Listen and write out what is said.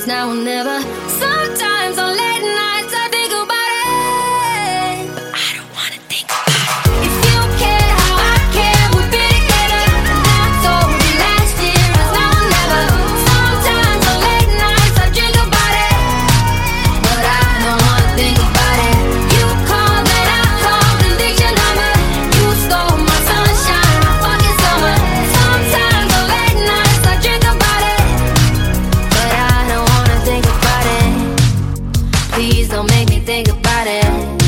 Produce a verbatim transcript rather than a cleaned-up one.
it's now or never. Sometimes on late nights I think about it, but I don't wanna think about it. If you care how I care, we'll be together. I told you last year, it's now or never. Sometimes on late nights I drink about it, but I don't wanna think about it. You called and I called and leaked your number. You stole my sunshine, my fucking summer. Sometimes on late nights I drink about it, but I don't wanna think about it. Please don't make me think about it.